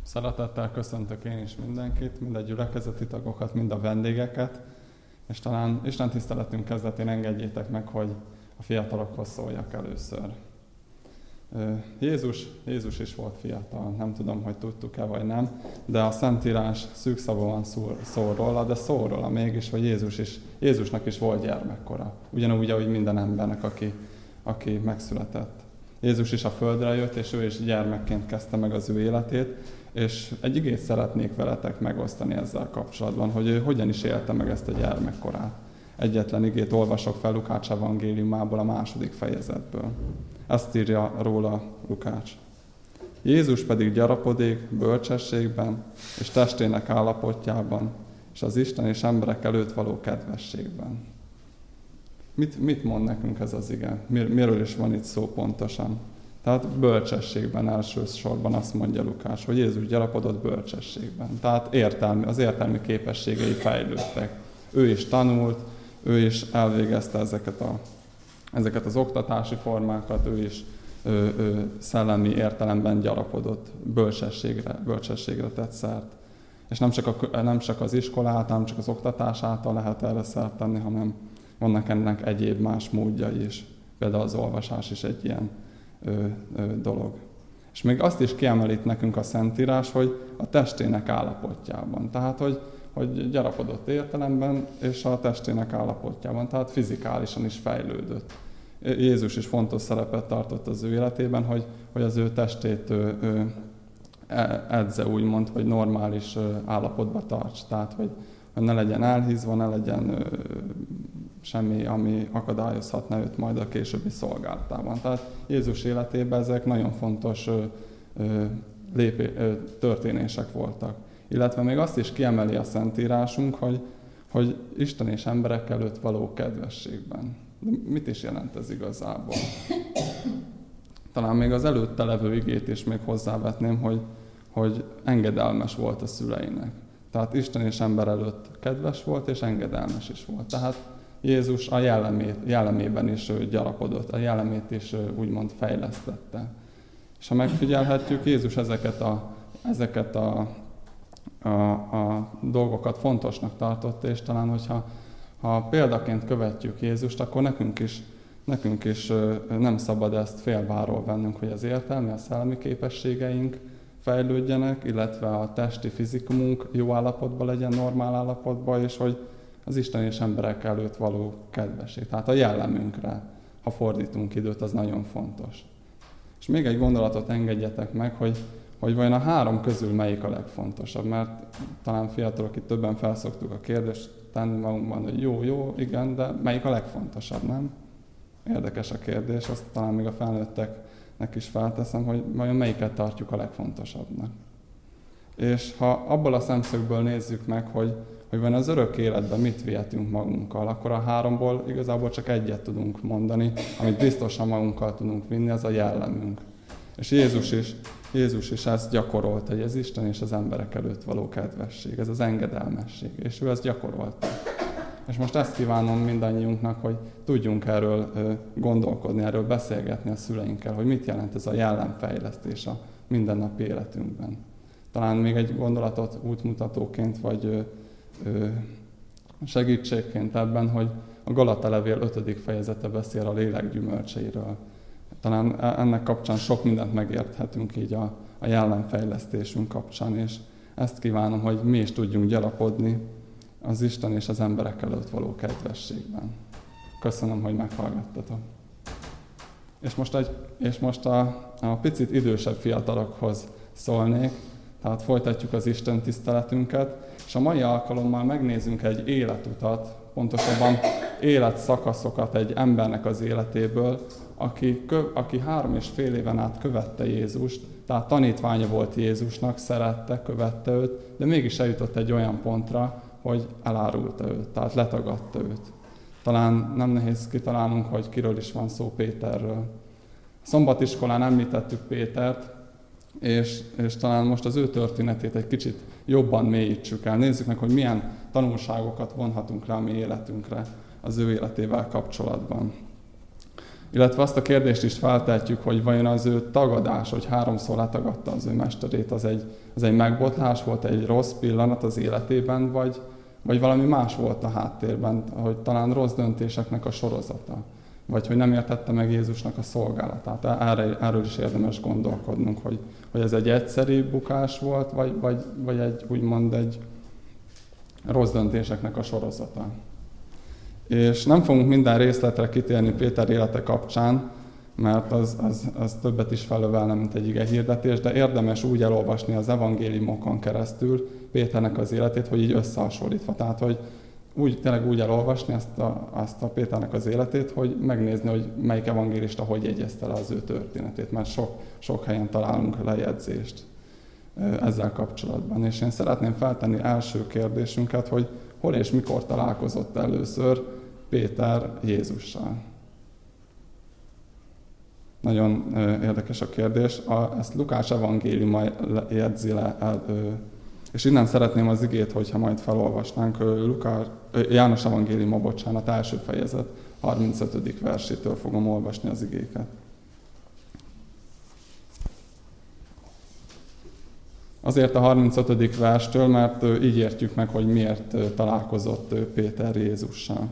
Szeretettel köszöntök én is mindenkit, mind a gyülekezeti tagokat, mind a vendégeket, és talán Isten tiszteletünk kezdetén engedjétek meg, hogy a fiatalokhoz szóljak először. Jézus is volt fiatal, nem tudom, hogy tudtuk-e vagy nem, de a Szentírás szűkszavúan szól róla, de szól róla mégis, hogy Jézusnak is volt gyermekkora. Ugyanúgy, ahogy minden embernek, aki megszületett. Jézus is a földre jött, és ő is gyermekként kezdte meg az ő életét, és egy igét szeretnék veletek megosztani ezzel kapcsolatban, hogy ő hogyan is élte meg ezt a gyermekkorát. Egyetlen igét olvasok fel Lukács evangéliumából, a 2. fejezetből. Ezt írja róla Lukács. Jézus pedig gyarapodék bölcsességben és testének állapotjában, és az Isten és emberek előtt való kedvességben. Mit mond nekünk ez az ige? Miről is van itt szó pontosan? Tehát bölcsességben elsősorban azt mondja Lukács, hogy Jézus gyarapodott bölcsességben. Tehát az értelmi képességei fejlődtek. Ő is tanult, ő is elvégezte ezeket az oktatási formákat, ő is szellemi értelemben gyarapodott, bölcsességre tett szert. És nem csak az iskolát, nem csak az oktatás által lehet erre szert tenni, hanem vannak ennek egyéb más módjai is. Például az olvasás is egy ilyen dolog. És még azt is kiemelít nekünk a Szentírás, hogy a testének állapotjában. Tehát, hogy gyarapodott értelemben, és a testének állapotjában, tehát fizikálisan is fejlődött. Jézus is fontos szerepet tartott az ő életében, hogy az ő testét edze, úgymond, hogy normális állapotba tarts. Tehát, hogy ne legyen elhízva, ne legyen semmi, ami akadályozhatna őt majd a későbbi szolgálatában. Tehát Jézus életében ezek nagyon fontos történések voltak. Illetve még azt is kiemeli a Szentírásunk, hogy Isten és emberek előtt való kedvességben. De mit is jelent ez igazából? Talán még az előtte levő igét is még hozzávetném, hogy engedelmes volt a szüleinek. Tehát Isten és ember előtt kedves volt, és engedelmes is volt. Tehát Jézus a jellemében is gyarapodott, a jellemét is úgymond fejlesztette. És ha megfigyelhetjük, Jézus ezeket a dolgokat fontosnak tartotta, és talán, hogyha példaként követjük Jézust, akkor nekünk is nem szabad ezt félváról vennünk, hogy az értelmi, a szellemi képességeink fejlődjenek, illetve a testi fizikumunk jó állapotban legyen, normál állapotban, és hogy az Isten és emberek előtt való kedvesség. Tehát a jellemünkre, ha fordítunk időt, az nagyon fontos. És még egy gondolatot engedjetek meg, hogy vajon a 3 közül melyik a legfontosabb, mert talán fiatalok itt többen felszoktuk a kérdést tenni magunkban, hogy jó, igen, de melyik a legfontosabb, nem? Érdekes a kérdés, azt talán még a felnőtteknek is felteszem, hogy vajon melyiket tartjuk a legfontosabbnak. És ha abból a szemszögből nézzük meg, hogy van az örök életben mit vihetünk magunkkal, akkor a 3-ból igazából csak egyet tudunk mondani, amit biztosan magunkkal tudunk vinni, az a jellemünk. És Jézus is ezt gyakorolta, hogy az Isten és az emberek előtt való kedvesség, ez az engedelmesség, és ő ezt gyakorolta. És most ezt kívánom mindannyiunknak, hogy tudjunk erről gondolkodni, erről beszélgetni a szüleinkkel, hogy mit jelent ez a jellemfejlesztés a mindennapi életünkben. Talán még egy gondolatot útmutatóként, vagy segítségként ebben, hogy a Galata levél 5. fejezete beszél a lélek gyümölcseiről. Talán ennek kapcsán sok mindent megérthetünk így a jellemfejlesztésünk kapcsán, és ezt kívánom, hogy mi is tudjunk gyarapodni az Isten és az emberek előtt való kedvességben. Köszönöm, hogy meghallgattatok. És most a picit idősebb fiatalokhoz szólnék, tehát folytatjuk az Isten tiszteletünket, és a mai alkalommal megnézzünk egy életutat, pontosabban életszakaszokat egy embernek az életéből, aki 3,5 éven át követte Jézust, tehát tanítványa volt Jézusnak, szerette, követte őt, de mégis eljutott egy olyan pontra, hogy elárulta őt, tehát letagadta őt. Talán nem nehéz kitalálnunk, hogy kiről is van szó, Péterről. A szombatiskolán említettük Pétert, és talán most az ő történetét egy kicsit jobban mélyítsük el. Nézzük meg, hogy milyen tanulságokat vonhatunk rá a mi életünkre az ő életével kapcsolatban. Illetve azt a kérdést is feltehetjük, hogy vajon az ő tagadás, hogy 3-szor letagadta az ő mesterét, az egy megbotlás volt, egy rossz pillanat az életében, vagy valami más volt a háttérben, hogy talán rossz döntéseknek a sorozata, vagy hogy nem értette meg Jézusnak a szolgálatát. Erről is érdemes gondolkodnunk, hogy ez egy egyszeri bukás volt, vagy egy rossz döntéseknek a sorozata. És nem fogunk minden részletre kitérni Péter élete kapcsán, mert az többet is felövelne, mint egy igehirdetés, de érdemes úgy elolvasni az evangéliumokon keresztül Péternek az életét, hogy így összehasonlítva. Tehát, hogy tényleg úgy elolvasni azt a Péternek az életét, hogy megnézni, hogy melyik evangélista hogy jegyezte le az ő történetét, mert sok helyen találunk lejegyzést ezzel kapcsolatban. És én szeretném feltenni első kérdésünket, hogy hol és mikor találkozott először Péter Jézussal. Nagyon érdekes a kérdés. Ezt Lukács evangéliuma jegyzi le, és innen szeretném az igét, hogyha majd felolvasnánk, János evangéliuma, első fejezet, 35. versétől fogom olvasni az igéket. Azért a 35. verstől, mert így értjük meg, hogy miért találkozott Péter Jézussal.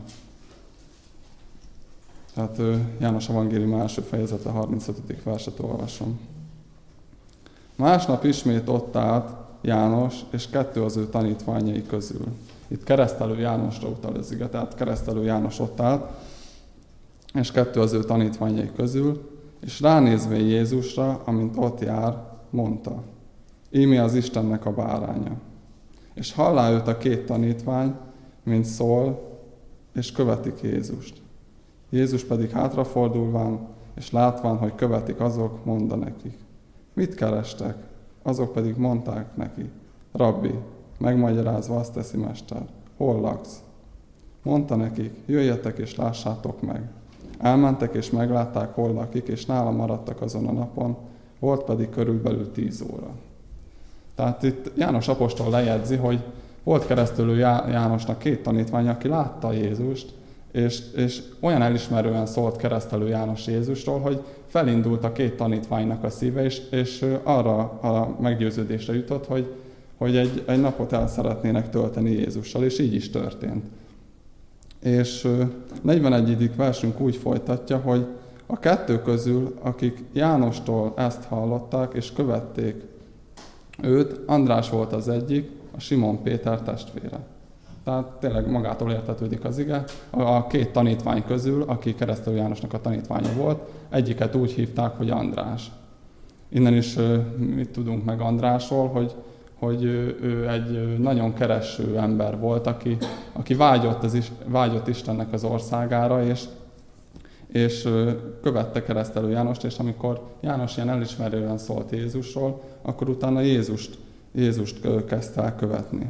Tehát János evangélium első fejezete 35. verset olvasom. Másnap ismét ott állt János és 2 az ő tanítványai közül. Itt Keresztelő Jánosra utal az ige, tehát Keresztelő János ott állt, és 2 az ő tanítványai közül, és ránézve Jézusra, amint ott jár, mondta: Íme az Istennek a báránya. És hallá őt a 2 tanítvány, mint szól, és követik Jézust. Jézus pedig hátrafordulván, és látván, hogy követik azok, mondta nekik: Mit kerestek? Azok pedig mondták neki: Rabbi, megmagyarázva azt teszi mester, hol laksz? Mondta nekik: Jöjjetek és lássátok meg. Elmentek és meglátták, hol lakik, és nála maradtak azon a napon, volt pedig körülbelül 10 óra. Tehát itt János apostol lejegyzi, hogy volt Keresztelő Jánosnak 2 tanítványa, aki látta Jézust, és olyan elismerően szólt Keresztelő János Jézusról, hogy felindult a 2 tanítványnak a szíve, és arra a meggyőződésre jutott, hogy egy napot el szeretnének tölteni Jézussal, és így is történt. És 41. versünk úgy folytatja, hogy a 2 közül, akik Jánostól ezt hallották és követték őt, András volt az egyik, a Simon Péter testvére. Tehát tényleg magától értetődik az ige. A 2 tanítvány közül, aki Keresztelő Jánosnak a tanítványa volt, egyiket úgy hívták, hogy András. Innen is mit tudunk meg Andrásról, hogy ő egy nagyon kereső ember volt, aki vágyott Istennek az országára, és követte Keresztelő Jánost, és amikor János ilyen elismerően szólt Jézusról, akkor utána Jézust kezdte el követni.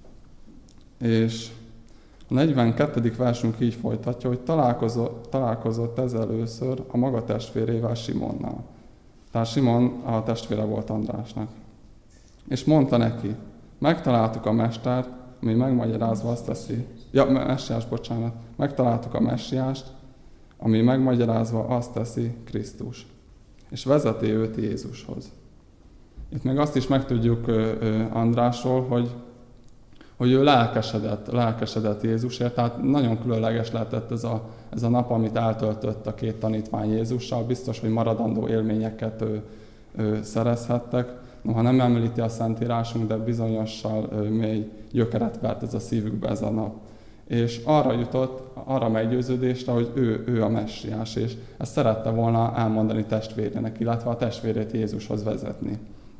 És a 42. versünk így folytatja, hogy találkozott ez először a maga testvérével, Simonnal. Tehát Simon a testvére volt Andrásnak. És mondta neki: Megtaláltuk a mestert, ami megmagyarázva azt teszi... Megtaláltuk a messiást, ami megmagyarázva azt teszi, Krisztus. És vezeti őt Jézushoz. Itt még azt is megtudjuk Andrásról, hogy ő lelkesedett Jézusért, tehát nagyon különleges lehetett ez a nap, amit eltöltött a 2 tanítvány Jézussal. Biztos, hogy maradandó élményeket szerezhettek. Noha nem említi a Szentírásunk, de bizonyossal mély gyökeret vert ez a szívükbe ez a nap. És arra jutott, arra meggyőződésre, hogy ő a messiás, és ezt szerette volna elmondani testvérének, illetve a testvérét Jézushoz vezetni.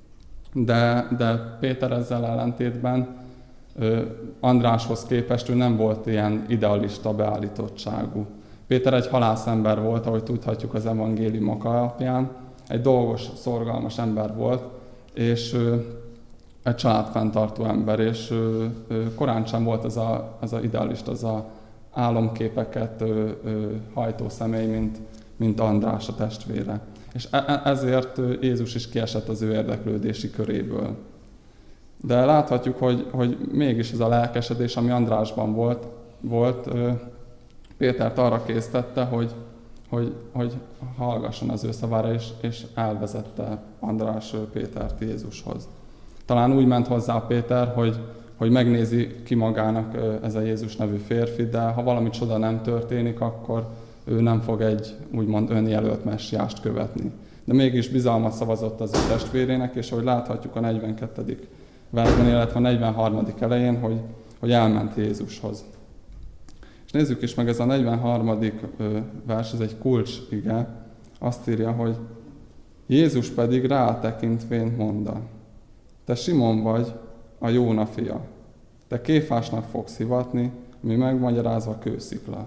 De Péter ezzel ellentétben Andráshoz képest ő nem volt ilyen idealista beállítottságú. Péter egy halászember volt, ahogy tudhatjuk az evangéliumok alapján, egy dolgos, szorgalmas ember volt, és egy családfenntartó ember, és korán sem volt az a idealista, az a álomképeket hajtó személy, mint András a testvére. És ezért Jézus is kiesett az ő érdeklődési köréből. De láthatjuk, hogy mégis ez a lelkesedés, ami Andrásban volt, Pétert arra késztette, hogy hallgasson az ő szavára, és elvezette András Pétert Jézushoz. Talán úgy ment hozzá Péter, hogy megnézi ki magának ez a Jézus nevű férfi, de ha valami csoda nem történik, akkor ő nem fog egy úgymond önjelölt messiást követni. De mégis bizalmat szavazott az ő testvérének, és ahogy láthatjuk a 42. versben, illetve a 43. elején, hogy elment Jézushoz. És nézzük is meg, ez a 43. vers, ez egy kulcs ige, azt írja, hogy Jézus pedig rátekintvén mondta: te Simon vagy, a Jóna fia. Te Kéfásnak fogsz hivatni, mi megmagyarázva kőszikla.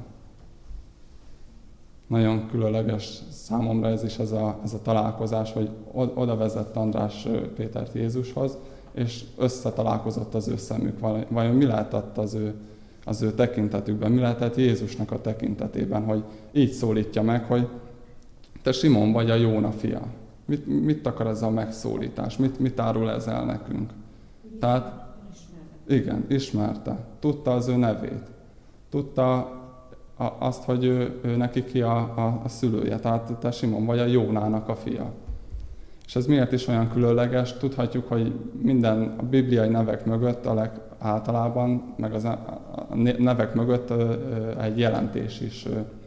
Nagyon különleges számomra ez is, ez a találkozás, hogy oda vezett András Pétert Jézushoz, és összetalálkozott az ő szemük. Vajon mi lehetett az ő tekintetükben, mi lehetett Jézusnak a tekintetében, hogy így szólítja meg, hogy te Simon vagy, a Jóna fia. Mit akar ez a megszólítás? Mit árul ez el nekünk? Tehát, igen, ismerte. Tudta az ő nevét. Tudta azt, hogy ő neki ki a szülője. Tehát te Simon vagy, a Jónának a fia. És ez miért is olyan különleges? Tudhatjuk, hogy minden a bibliai nevek mögött általában, meg a nevek mögött egy jelentés is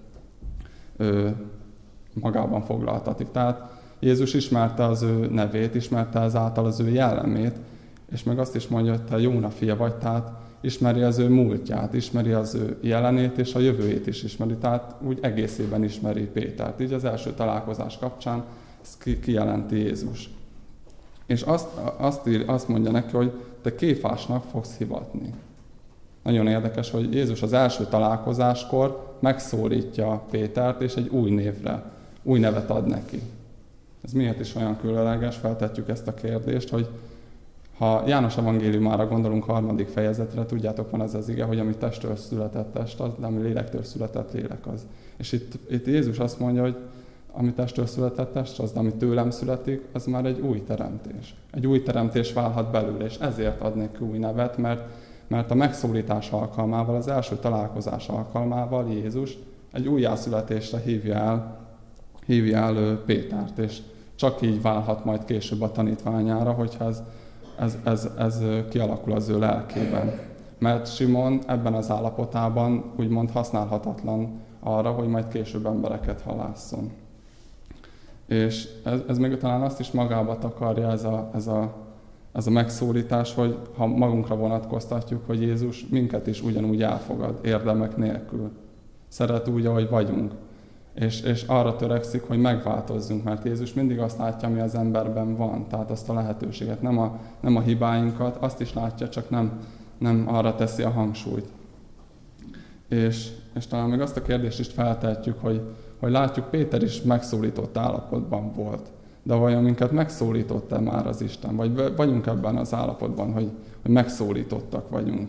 magában foglaltatik. Tehát Jézus ismerte az ő nevét, ismerte ezáltal az ő jellemét, és meg azt is mondja, hogy te Jóna fia vagy, tehát ismeri az ő múltját, ismeri az ő jelenét, és a jövőjét is ismeri, tehát úgy egészében ismeri Pétert. Így az első találkozás kapcsán ezt kijelenti Jézus. És azt mondja neki, hogy te Kéfásnak fogsz hivatni. Nagyon érdekes, hogy Jézus az első találkozáskor megszólítja Pétert, és egy új nevet ad neki. Ez miért is olyan különleges? Feltetjük ezt a kérdést, hogy ha János evangéliumára gondolunk 3. fejezetre, tudjátok, van az ige, hogy ami testtől született test az, de ami lélektől született lélek az. És itt Jézus azt mondja, hogy ami testtől született test az, de ami tőlem születik, az már egy új teremtés. Egy új teremtés válhat belőle, és ezért ad neki új nevet, mert a megszólítás alkalmával, az első találkozás alkalmával Jézus egy újjászületésre hívja el Pétert, és csak így válhat majd később a tanítványára, hogyha ez kialakul az ő lelkében. Mert Simon ebben az állapotában úgymond használhatatlan arra, hogy majd később embereket halásszon. És ez még talán azt is magába takarja ez a megszólítás, hogy ha magunkra vonatkoztatjuk, hogy Jézus minket is ugyanúgy elfogad, érdemek nélkül. Szeret úgy, ahogy vagyunk. És arra törekszik, hogy megváltozzunk, mert Jézus mindig azt látja, ami az emberben van, tehát azt a lehetőséget, nem a hibáinkat, azt is látja, csak nem arra teszi a hangsúlyt. És talán még azt a kérdést is feltehetjük, hogy látjuk, Péter is megszólított állapotban volt, de vajon minket megszólított-e már az Isten, vagy vagyunk ebben az állapotban, hogy megszólítottak vagyunk.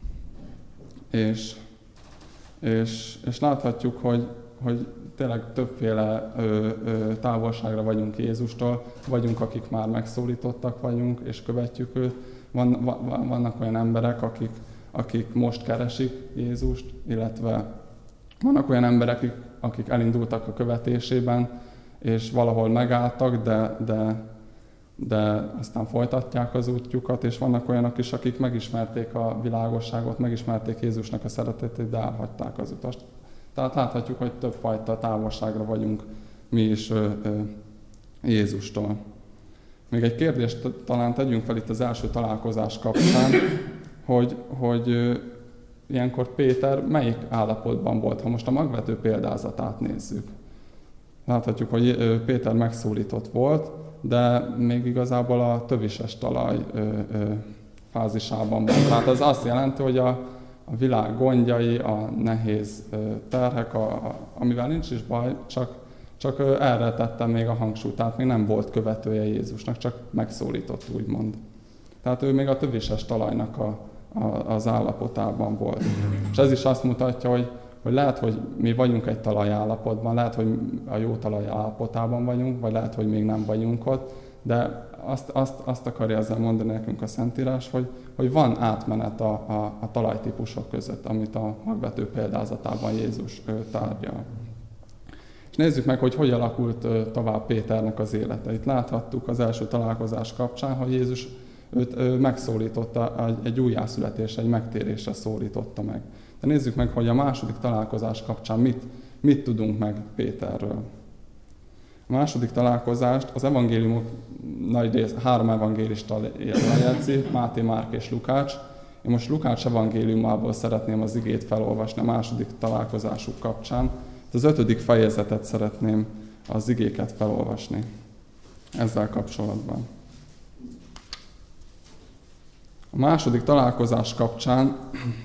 És láthatjuk, hogy tényleg többféle távolságra vagyunk Jézustól, vagyunk, akik már megszólítottak vagyunk, és követjük őt. Vannak olyan emberek, akik most keresik Jézust, illetve vannak olyan emberek, akik elindultak a követésében, és valahol megálltak, de aztán folytatják az útjukat, és vannak olyanok is, akik megismerték a világosságot, megismerték Jézusnak a szeretetét, de elhagyták az utat. Tehát láthatjuk, hogy többfajta távolságra vagyunk mi is Jézustól. Még egy kérdést talán tegyünk fel itt az első találkozás kapcsán, hogy ilyenkor Péter melyik állapotban volt, ha most a magvető példázatát nézzük. Láthatjuk, hogy Péter megszólított volt, de még igazából a tövises talaj fázisában van. Tehát az azt jelenti, hogy a világ gondjai, a nehéz terhek, amivel nincs is baj, csak erre tettem még a hangsúlyt, tehát még nem volt követője Jézusnak, csak megszólított, úgymond. Tehát ő még a tövises talajnak az állapotában volt. És ez is azt mutatja, hogy lehet, hogy mi vagyunk egy talajállapotban, lehet, hogy a jó talaj állapotában vagyunk, vagy lehet, hogy még nem vagyunk ott, de azt akarja ezzel mondani nekünk a Szentírás, hogy van átmenet a talajtípusok között, amit a magvető példázatában Jézus tárgyal. És nézzük meg, hogy alakult tovább Péternek az élete. Itt láthattuk az első találkozás kapcsán, hogy Jézus őt megszólította, egy újjászületésre, egy megtérésre szólította meg. De nézzük meg, hogy a második találkozás kapcsán mit tudunk meg Péterről. A második találkozást az evangéliumok nagy rész, 3 evangélista lejegyzi, Máté, Márk és Lukács. Én most Lukács evangéliumából szeretném az igét felolvasni a második találkozásuk kapcsán. Az 5. fejezetet szeretném az igéket felolvasni ezzel kapcsolatban. A második találkozás kapcsán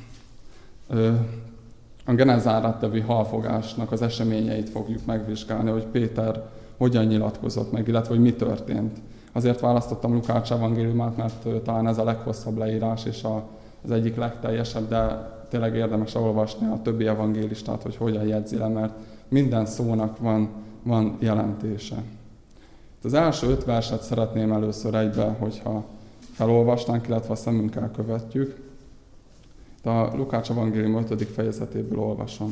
a Genezárát nevű halfogásnak az eseményeit fogjuk megvizsgálni, hogy Péter hogyan nyilatkozott meg, illetve hogy mi történt. Azért választottam Lukács evangéliumát, mert talán ez a leghosszabb leírás, és az egyik legteljesebb, de tényleg érdemes olvasni a többi evangélistát, hogy hogyan jegyzi le, mert minden szónak van jelentése. Az első 5 verset szeretném először egybe, hogyha felolvasnánk, illetve a szemünkkel követjük. A Lukács evangélium 5. fejezetéből olvasom.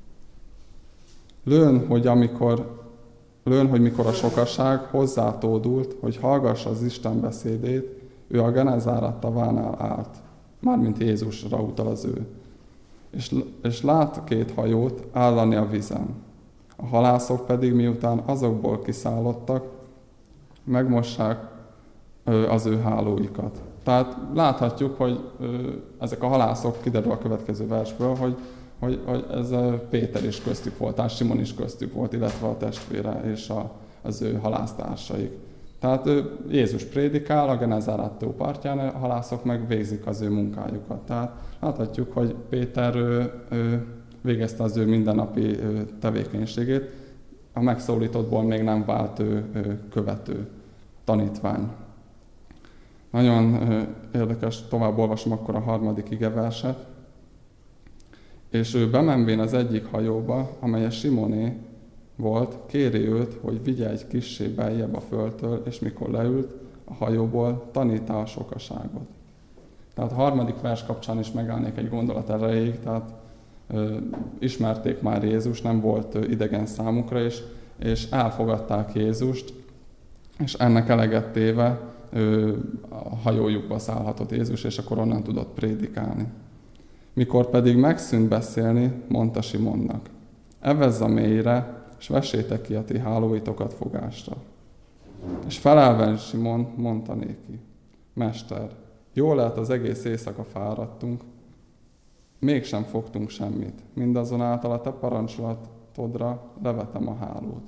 Lőn, hogy mikor a sokaság hozzátódult, hogy hallgassa az Isten beszédét, ő a Genezárát tavánál állt. Mármint Jézusra utal az ő. És lát 2 hajót állani a vizen. A halászok pedig miután azokból kiszállottak, megmossák az ő hálóikat. Tehát láthatjuk, hogy ezek a halászok, kiderül a következő versből, hogy ez Péter is köztük volt, tehát Simon is köztük volt, illetve a testvére és az ő halásztársaik. Tehát Jézus prédikál, a Genezárát tó partján, a halászok meg végzik az ő munkájukat. Tehát láthatjuk, hogy Péter végezte az ő mindennapi tevékenységét, a megszólítottból még nem vált követő tanítvány. Nagyon érdekes, tovább olvasom akkor a 3. igeverset. És ő bemenvén az egyik hajóba, amely a Simoné volt, kéri őt, hogy vigye egy kissé beljebb a földtől, és mikor leült a hajóból, tanítá a sokaságot. Tehát a 3. vers kapcsán is megállnék egy gondolat erejéig, tehát ismerték már Jézus, nem volt idegen számukra, és elfogadták Jézust, és ennek eleget téve a hajójukba szállhatott Jézus, és akkor onnan tudott prédikálni. Mikor pedig megszűnt beszélni, mondta Simonnak, evezz a mélyre, és vessétek ki a ti hálóitokat fogásra. És felelve Simon mondta néki, Mester, jól lehet az egész éjszaka fáradtunk, mégsem fogtunk semmit, mindazonáltal a te parancsolatodra levetem a hálót.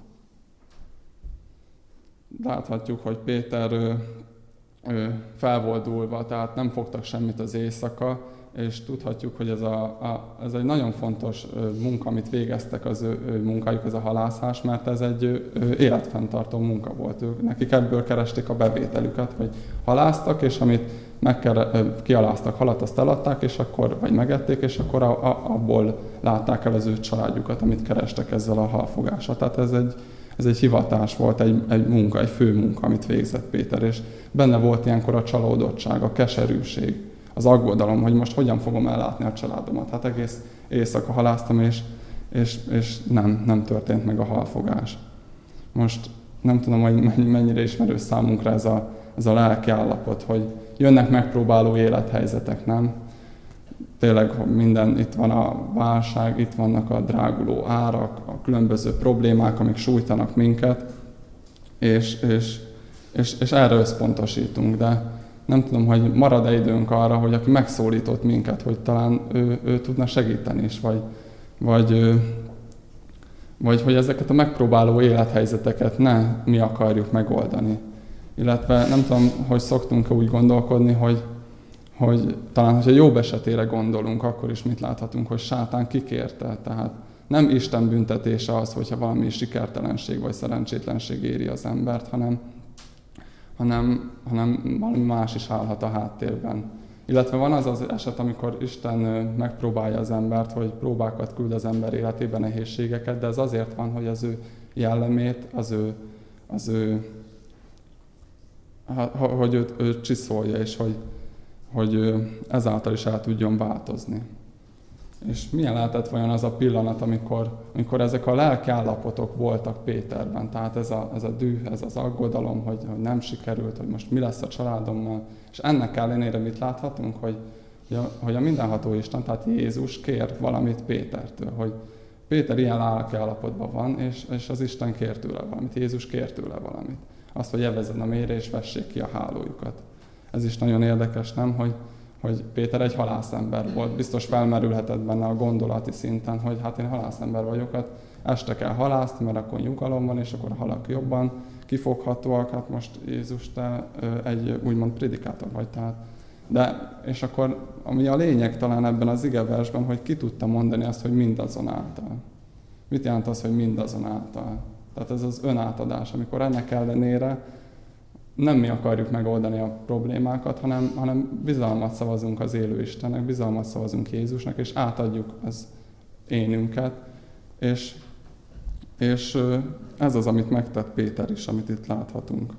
Láthatjuk, hogy Péter fel volt dúlva, tehát nem fogtak semmit az éjszaka, és tudhatjuk, hogy ez egy nagyon fontos munka, amit végeztek az ő munkájuk, ez a halászás, mert ez egy életfenntartó munka volt. Nekik ebből keresték a bevételüket, hogy halásztak, és amit kialáztak halat, azt eladták, és akkor, vagy megették, és akkor abból látták el az ő családjukat, amit kerestek ezzel a halfogással. Tehát ez egy hivatás volt, egy munka, egy fő munka, amit végzett Péter, és benne volt ilyenkor a csalódottság, a keserűség, az aggodalom, hogy most hogyan fogom ellátni a családomat. Hát egész éjszaka halásztam, és nem történt meg a halfogás. Most nem tudom, hogy mennyire ismerős számunkra ez a lelki állapot, hogy jönnek megpróbáló élethelyzetek, nem? Tényleg minden, itt van a válság, itt vannak a dráguló árak, a különböző problémák, amik sújtanak minket, és erre összpontosítunk, de nem tudom, hogy marad-e időnk arra, hogy aki megszólított minket, hogy talán ő tudna segíteni is, vagy hogy ezeket a megpróbáló élethelyzeteket ne mi akarjuk megoldani. Illetve nem tudom, hogy szoktunk úgy gondolkodni, hogy talán, hogyha jobb esetére gondolunk, akkor is mit láthatunk, hogy sátán kikérte. Tehát nem Isten büntetése az, hogyha valami sikertelenség vagy szerencsétlenség éri az embert, hanem valami más is állhat a háttérben. Illetve van az eset, amikor Isten megpróbálja az embert, hogy próbákat küld az ember életében, nehézségeket, de ez azért van, hogy az ő jellemét, hogy őt csiszolja, és hogy ezáltal is el tudjon változni. És milyen lehetett vajon az a pillanat, amikor ezek a lelki állapotok voltak Péterben? Tehát ez a düh, ez az aggodalom, hogy nem sikerült, hogy most mi lesz a családommal. És ennek ellenére mit láthatunk, hogy a mindenható Isten, tehát Jézus kér valamit Pétertől, hogy Péter ilyen lelki állapotban van, és az Isten kér tőle valamit, Jézus kér tőle valamit. Azt, hogy evezzen a mélyre, és vessék ki a hálójukat. Ez is nagyon érdekes, nem? Hogy Péter egy halászember volt. Biztos felmerülhetett benne a gondolati szinten, hogy hát én halászember vagyok, hát este kell halászni, mert akkor nyugalom van, és akkor a halak jobban kifoghatóak. Hát most Jézus, te egy úgymond prédikátor vagy. Tehát. És akkor, ami a lényeg talán ebben az igeversben, hogy ki tudta mondani azt, hogy mindazonáltal. Mit jelent az, hogy mindazonáltal? Tehát ez az önátadás, amikor ennek ellenére nem mi akarjuk megoldani a problémákat, hanem bizalmat szavazunk az élő Istennek, bizalmat szavazunk Jézusnak, és átadjuk az énünket. És ez az, amit megtett Péter is, amit itt láthatunk.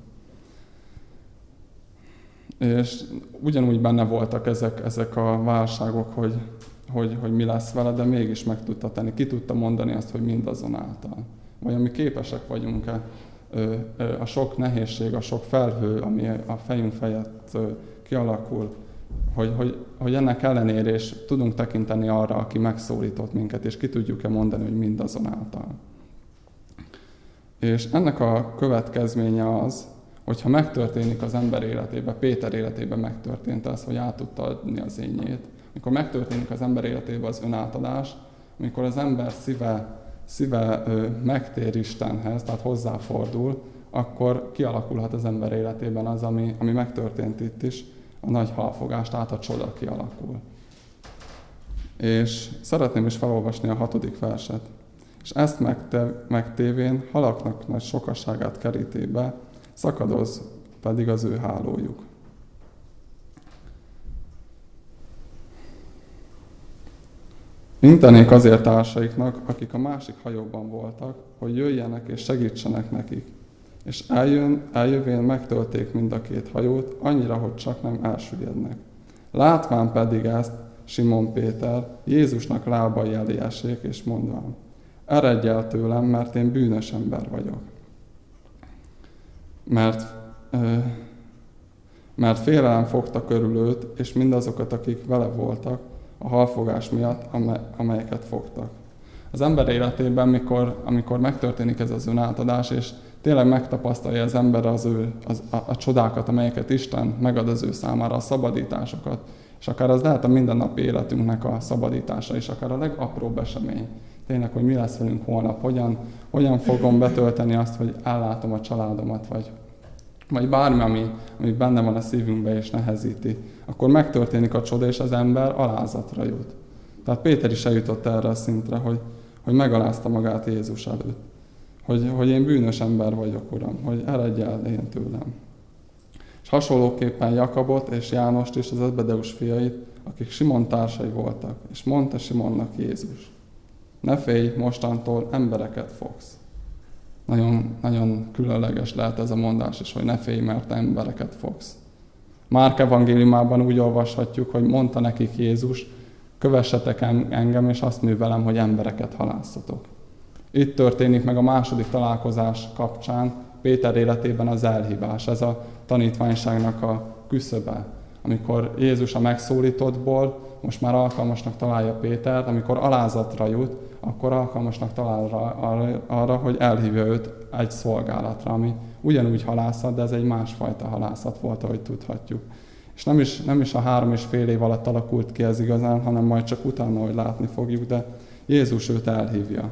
És ugyanúgy benne voltak ezek a válságok, hogy mi lesz vele, de mégis meg tudta tenni. Ki tudta mondani azt, hogy mindazonáltal. Vajon mi képesek vagyunk-e a sok nehézség, a sok felhő, ami a fejünk felett kialakul, hogy ennek ellenére is tudunk tekinteni arra, aki megszólított minket, és ki tudjuk-e mondani, hogy mindazonáltal. És ennek a következménye az, hogyha megtörténik az ember életében, Péter életében megtörtént ez, hogy át tudta adni az énjét. Amikor megtörténik az ember életében az önátadás, amikor az ember szíve megtér Istenhez, tehát hozzáfordul, akkor kialakulhat az ember életében az, ami megtörtént itt is, a nagy halfogás, tehát a csoda kialakul. És szeretném is felolvasni a 6. verset. És ezt megtévén halaknak nagy sokaságát kerítébe, szakadoz pedig az ő hálójuk. Intenék azért társaiknak, akik a másik hajóban voltak, hogy jöjjenek és segítsenek nekik. És eljövén megtölték mind a két hajót, annyira, hogy csak nem elsüllyednek. Látván pedig ezt, Simon Péter Jézusnak lábai elé esék, és mondván, eredj el tőlem, mert én bűnös ember vagyok. Mert félelem fogta körül őt, és mindazokat, akik vele voltak, a halfogás miatt, amelyeket fogtak. Az ember életében, amikor megtörténik ez az önátadás, és tényleg megtapasztalja az ember a csodákat, amelyeket Isten megad az ő számára, a szabadításokat, és akár az lehet a mindennapi életünknek a szabadítása is, akár a legapróbb esemény. Tényleg, hogy mi lesz velünk holnap, hogyan fogom betölteni azt, hogy ellátom a családomat, vagy bármi, ami benne van a szívünkbe és nehezíti, akkor megtörténik a csoda, és az ember alázatra jut. Tehát Péter is eljutott erre a szintre, hogy megalázta magát Jézus előtt. Hogy én bűnös ember vagyok, Uram, hogy eredj el én tőlem. És hasonlóképpen Jakabot és Jánost is, az Zebedeus fiait, akik Simon társai voltak, és mondta Simonnak Jézus, ne félj, mostantól embereket fogsz. Nagyon, nagyon különleges lehet ez a mondás is, hogy ne félj, mert embereket fogsz. Márk evangéliumában úgy olvashatjuk, hogy mondta nekik Jézus, kövessetek engem, és azt művelem, hogy embereket halászatok. Itt történik meg a második találkozás kapcsán Péter életében az elhívás, ez a tanítványságnak a küszöbe. Amikor Jézus a megszólítottból most már alkalmasnak találja Pétert, amikor alázatra jut, akkor alkalmasnak talál arra, hogy elhívja őt egy szolgálatra, ami ugyanúgy halászat, de ez egy másfajta halászat volt, ahogy tudhatjuk. És nem is a 3,5 év alatt alakult ki ez igazán, hanem majd csak utána, hogy látni fogjuk, de Jézus őt elhívja.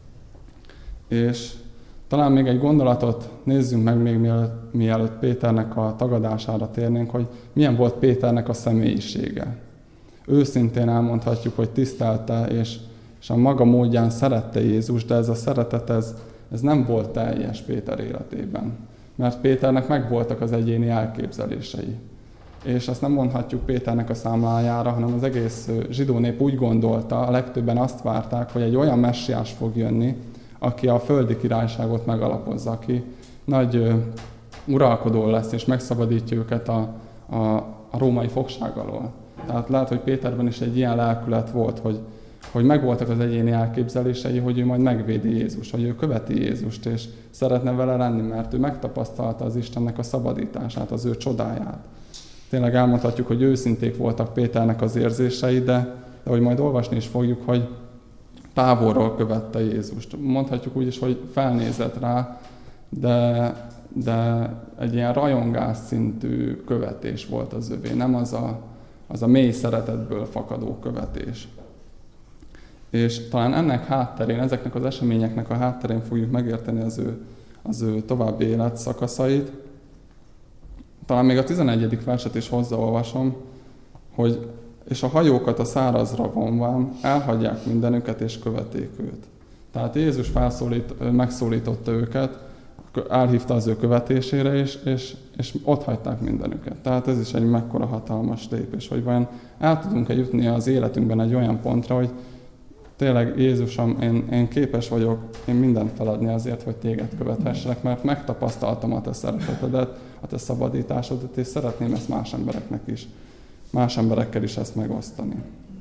És talán még egy gondolatot nézzünk meg még mielőtt Péternek a tagadására térnénk, hogy milyen volt Péternek a személyisége. Őszintén elmondhatjuk, hogy tisztelte és a maga módján szerette Jézus, de ez a szeretet, ez nem volt teljes Péter életében. Mert Péternek megvoltak az egyéni elképzelései. És azt nem mondhatjuk Péternek a számlájára, hanem az egész zsidó nép úgy gondolta, a legtöbben azt várták, hogy egy olyan messiás fog jönni, aki a földi királyságot megalapozza, aki nagy uralkodó lesz, és megszabadítja őket a római fogság alól. Tehát lehet, hogy Péterben is egy ilyen lelkület volt, hogy megvoltak az egyéni elképzelései, hogy ő majd megvédi Jézust, hogy ő követi Jézust, és szeretne vele lenni, mert ő megtapasztalta az Istennek a szabadítását, az ő csodáját. Tényleg elmondhatjuk, hogy őszinték voltak Péternek az érzései, de hogy majd olvasni is fogjuk, hogy távolról követte Jézust. Mondhatjuk úgy is, hogy felnézett rá, de egy ilyen rajongás szintű követés volt az övé, nem az a mély szeretetből fakadó követés. És talán ennek hátterén, ezeknek az eseményeknek a hátterén fogjuk megérteni az ő további életszakaszait. Talán még a 11. verset is hozzáolvasom, hogy és a hajókat a szárazra vonván elhagyják mindenüket és követték őt. Tehát Jézus megszólította őket, elhívta az ő követésére, és ott hagyták mindenüket. Tehát ez is egy mekkora hatalmas lépés, hogy vajon el tudunk-e jutni az életünkben egy olyan pontra, hogy tényleg Jézusom, én képes vagyok mindent feladni azért, hogy téged követhesselek, mert megtapasztaltam a te szeretetedet, a te szabadításodat, és szeretném ezt más emberekkel is ezt megosztani.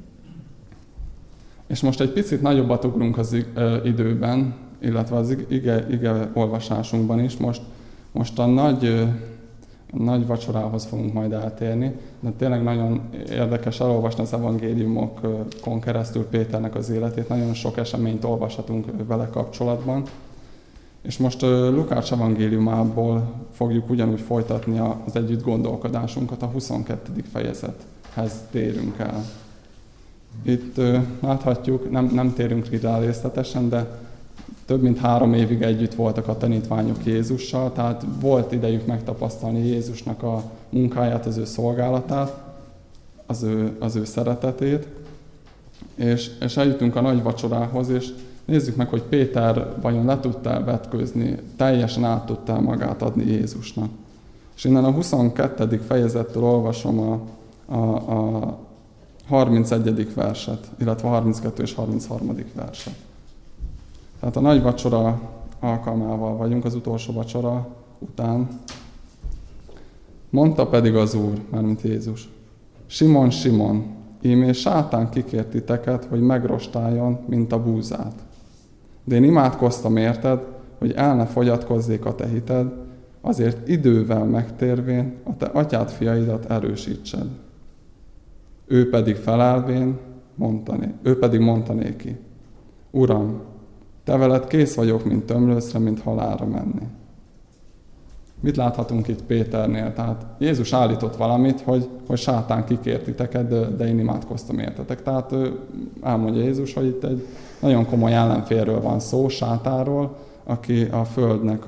És most egy picit nagyobbat ugrunk az időben, illetve az ige olvasásunkban is. Most a nagy vacsorához fogunk majd eltérni, de tényleg nagyon érdekes elolvasni az evangéliumokon keresztül Péternek az életét. Nagyon sok eseményt olvashatunk vele kapcsolatban. És most Lukács evangéliumából fogjuk ugyanúgy folytatni az együtt gondolkodásunkat, a 22. fejezethez térünk el. Itt láthatjuk, nem térünk rá részletesen, de több mint 3 évig együtt voltak a tanítványok Jézussal, tehát volt idejük megtapasztalni Jézusnak a munkáját, az ő szolgálatát, az ő szeretetét, és eljutunk a nagy vacsorához, és nézzük meg, hogy Péter vajon le tudta vetkőzni, teljesen át tudta magát adni Jézusnak. És innen a 22. fejezettől olvasom a 31. verset, illetve a 32. és 33. verset. Tehát a nagy vacsora alkalmával vagyunk, az utolsó vacsora után. Mondta pedig az Úr, mármint Jézus: Simon, Simon, íme sátán kikért titeket, hogy megrostáljon, mint a búzát. De én imádkoztam érted, hogy el ne fogyatkozzék a te hited, azért idővel megtérvén a te atyád fiaidat erősítsed. Ő pedig felelvén mondta néki: Uram, te veled kész vagyok, mint ömlőszre, mint halálra menni. Mit láthatunk itt Péternél? Tehát Jézus állított valamit, hogy sátán kikért titeket, de én imádkoztam értetek. Tehát elmondja Jézus, hogy itt egy nagyon komoly ellenfélről van szó, sátánról, aki a földnek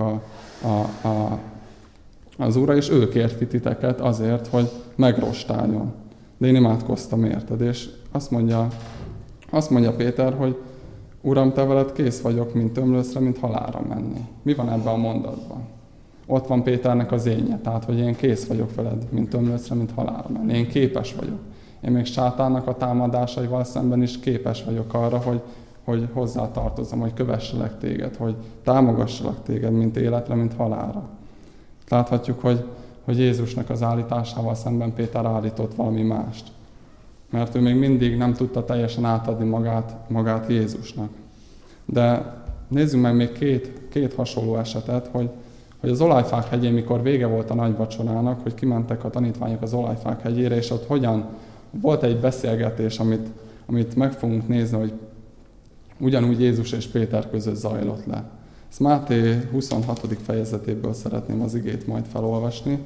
az ura, és ő kért ki titeket azért, hogy megrostáljon. De én imádkoztam érted, és azt mondja Péter, hogy Uram, te veled kész vagyok, mint ömlőszre, mint halálra menni. Mi van ebben a mondatban? Ott van Péternek az énje, tehát, hogy én kész vagyok veled, mint ömlőszre, mint halálra menni. Én képes vagyok. Én még sátánnak a támadásaival szemben is képes vagyok arra, hogy hozzátartozom, hogy kövesselek téged, hogy támogassalak téged, mint életre, mint halálra. Láthatjuk, hogy Jézusnak az állításával szemben Péter állított valami mást. Mert ő még mindig nem tudta teljesen átadni magát Jézusnak. De nézzünk meg még két hasonló esetet, hogy az Olajfák hegyén, mikor vége volt a nagy vacsorának, hogy kimentek a tanítványok az Olajfák hegyére, és ott hogyan volt egy beszélgetés, amit meg fogunk nézni, hogy ugyanúgy Jézus és Péter között zajlott le. Ezt Máté 26. fejezetéből szeretném az igét majd felolvasni.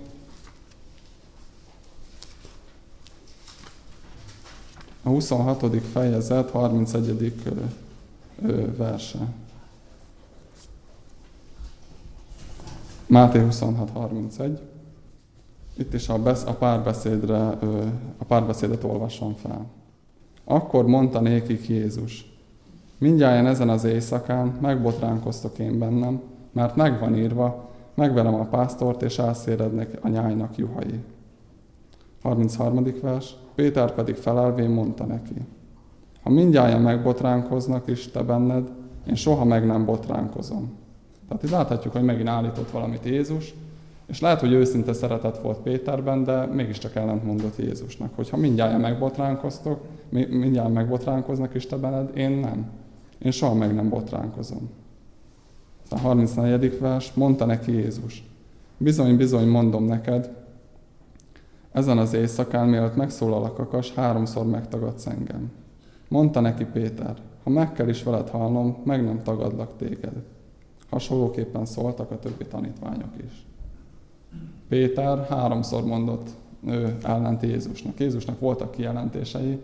A 26. fejezet 31. verse. Máté 26.31. Itt is a párbeszédet olvasom fel. Akkor mondta nékik Jézus: mindjárt ezen az éjszakán megbotránkoztok én bennem, mert megvan írva, megverem a pásztort, és elszérednek a nyájnak juhai. 33. vers. Péter pedig felelvén mondta neki: ha mindjárt megbotránkoznak is te benned, én soha meg nem botránkozom. Tehát itt láthatjuk, hogy megint állított valamit Jézus, És lehet, hogy őszinte szeretet volt Péterben, de mégiscsak ellentmondott Jézusnak, hogy ha mindjárt megbotránkoznak is te benned, én nem. Én soha meg nem botránkozom. A 34. vers, mondta neki Jézus: bizony, bizony, mondom neked, ezen az éjszakán, mielőtt megszólal a kakas, 3-szor megtagadsz engem. Mondta neki Péter: ha meg kell is veled halnom, meg nem tagadlak téged. Hasonlóképpen szóltak a többi tanítványok is. Péter 3-szor mondott ellent Jézusnak. Jézusnak voltak kijelentései,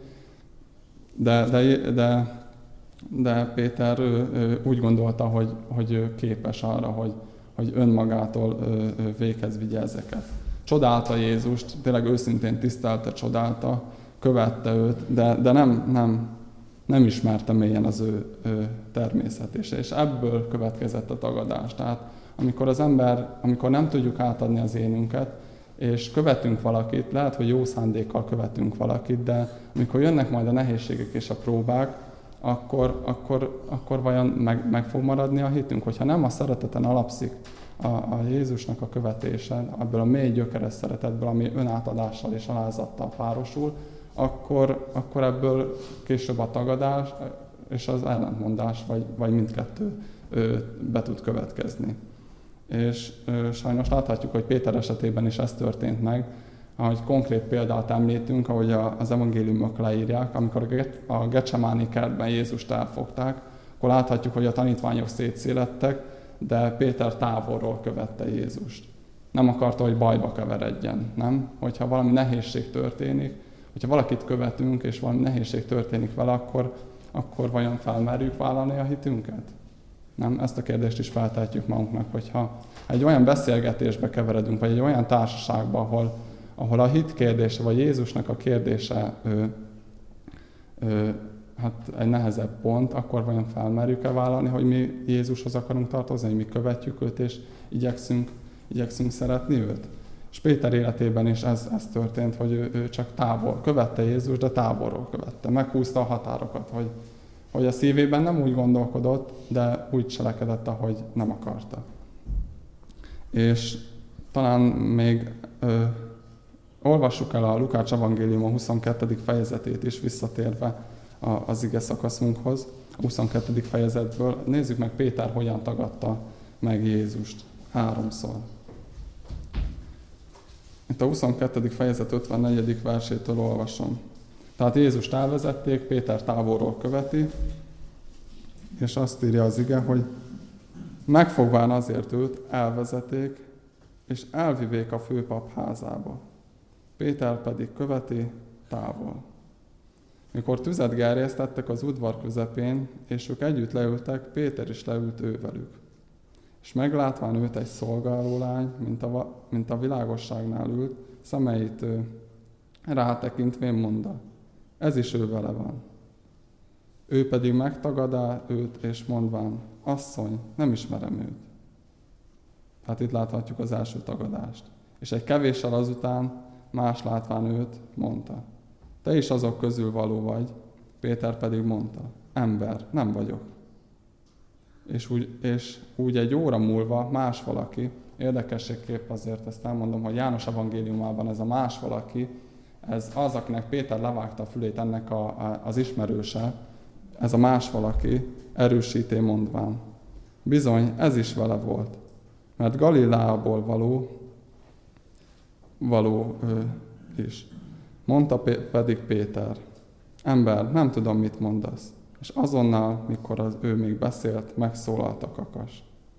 de Péter úgy gondolta, hogy ő képes arra, hogy önmagától véghez vigye ezeket. Csodálta Jézust, tényleg őszintén tisztelte, csodálta, követte őt, de nem ismerte mélyen az ő természetét, és ebből következett a tagadás. Tehát amikor nem tudjuk átadni az énünket, és követünk valakit, lehet, hogy jó szándékkal követünk valakit, de amikor jönnek majd a nehézségek és a próbák, akkor vajon meg fog maradni a hitünk? Hogyha nem a szereteten alapszik a Jézusnak a követése, ebből a mély gyökeres szeretetből, ami önátadással és alázattal párosul, akkor ebből később a tagadás és az ellentmondás, vagy mindkettő be tud következni. És sajnos láthatjuk, hogy Péter esetében is ez történt meg, ahogy konkrét példát említünk, ahogy az evangéliumok leírják, amikor a Gecsemáni kertben Jézust elfogták, akkor láthatjuk, hogy a tanítványok szétszélettek, de Péter távolról követte Jézust. Nem akarta, hogy bajba keveredjen, nem? Hogyha valami nehézség történik, hogyha valakit követünk, és valami nehézség történik vele, akkor vajon felmerjük vállalni a hitünket? Nem? Ezt a kérdést is feltehetjük magunknak, hogyha egy olyan beszélgetésbe keveredünk, vagy egy olyan társaságba, ahol a hit kérdése, vagy Jézusnak a kérdése hát egy nehezebb pont, akkor vajon felmerjük-e vállalni, hogy mi Jézushoz akarunk tartozni, hogy mi követjük őt, és igyekszünk szeretni őt? És Péter életében is ez történt, hogy ő csak távol követte Jézus, de távolról követte. Meghúzta a határokat, hogy a szívében nem úgy gondolkodott, de úgy cselekedett, ahogy nem akarta. És talán még olvassuk el a Lukács evangélium a 22. fejezetét is, visszatérve az ige szakaszunkhoz, a 22. fejezetből. Nézzük meg Péter hogyan tagadta meg Jézust 3-szor. Itt a 22. fejezet 54. versétől olvasom. Tehát Jézust elvezették, Péter távolról követi, és azt írja az ige, hogy megfogván azért őt elvezették, és elvivék a főpap házába. Péter pedig követi távol. Mikor tüzet gerjesztettek az udvar közepén, és ők együtt leültek, Péter is leült ővelük. És meglátván őt egy szolgálólány, mint a világosságnál ült, szemeit rátekintvén mondta: ez is ő vele van. Ő pedig megtagadá őt, és mondván: asszony, nem ismerem őt. Hát itt láthatjuk az első tagadást. És egy kevéssel azután, más látván őt, mondta: te is azok közül való vagy. Péter pedig mondta: ember, nem vagyok. És úgy egy óra múlva más valaki, érdekességképp azért ezt elmondom, hogy János evangéliumában ez a más valaki, ez az, akinek Péter levágta a fülét, ennek az ismerőse, ez a más valaki erősíté mondván: bizony, ez is vele volt, mert Galileából való is. Mondta pedig Péter: ember, nem tudom, mit mondasz. És azonnal, mikor ő még beszélt, megszólalt a kakas.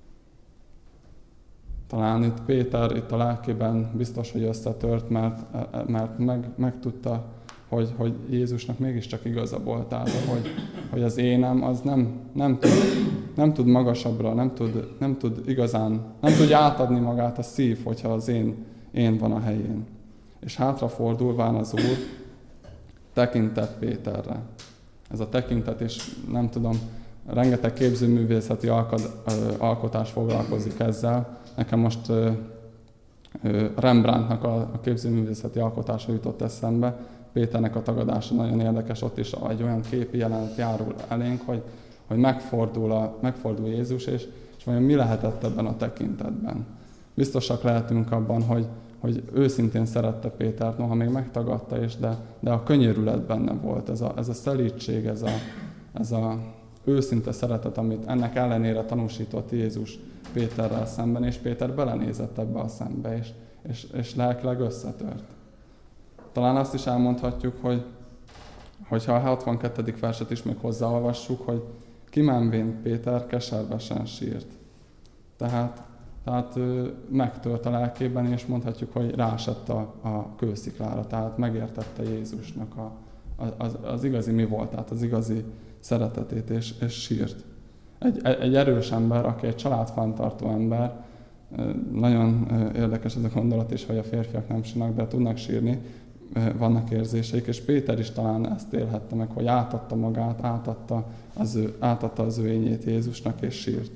Talán itt Péter itt a lelkében biztos, hogy összetört, mert megtudta, hogy Jézusnak mégiscsak igaza volt. Tehát, hogy az énem az nem tud magasabbra, nem tudja átadni magát a szív, hogyha az én van a helyén. És hátrafordulván az Úr tekintett Péterre. Ez a tekintet, és nem tudom, rengeteg képzőművészeti alkotás foglalkozik ezzel. Nekem most Rembrandtnak a képzőművészeti alkotása jutott eszembe. Péternek a tagadása nagyon érdekes, ott is egy olyan képi jelenet járul elénk, hogy megfordul Jézus, és vajon mi lehetett ebben a tekintetben? biztosak lehetünk abban, hogy őszintén szerette Pétert, noha még megtagadta is, de a könyörület benne volt, ez a szelídség, ez a őszinte szeretet, amit ennek ellenére tanúsított Jézus Péterrel szemben, és Péter belenézett ebbe a szembe, és lelkileg összetört. Talán azt is elmondhatjuk, hogyha a 62. verset is még hozzáolvassuk, hogy kimenvén Péter keservesen sírt. Tehát megtört a lelkében, és mondhatjuk, hogy rásett a kősziklára, tehát megértette Jézusnak az igazi mi volt, tehát az igazi szeretetét, és sírt. Egy erős ember, aki egy családfenntartó ember, nagyon érdekes ez a gondolat is, hogy a férfiak nem sírnak, de tudnak sírni, vannak érzéseik, és Péter is talán ezt élhette meg, hogy átadta magát, átadta az ő ényét Jézusnak, és sírt.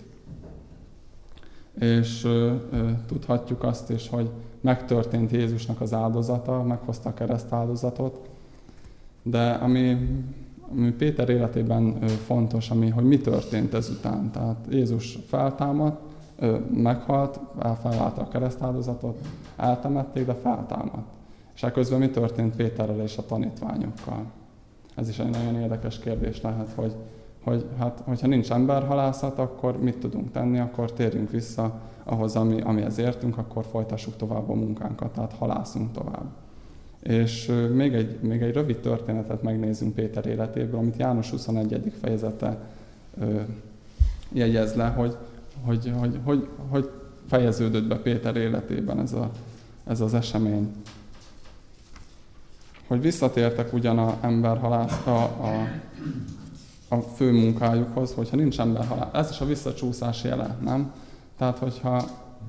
És tudhatjuk azt is, hogy megtörtént Jézusnak az áldozata, meghozta a keresztáldozatot, de ami Péter életében fontos, hogy mi történt ezután. Tehát Jézus feltámadt, meghalt, felvállalta a keresztáldozatot, eltemették, de feltámadt. És ekközben mi történt Péterrel és a tanítványokkal? Ez is egy nagyon érdekes kérdés lehet, hogyha nincs emberhalászat, akkor mit tudunk tenni, akkor térjünk vissza ahhoz, amihez értünk, akkor folytassuk tovább a munkánkat, tehát halászunk tovább. És még egy rövid történetet megnézzünk Péter életéből, amit János 21. fejezete jegyez le, hogy fejeződött be Péter életében ez az esemény. Hogy visszatértek ugyan a emberhalász a fő munkájukhoz, hogyha nincs emberhalász. Ez is a visszacsúszás jele, nem? Tehát, hogyha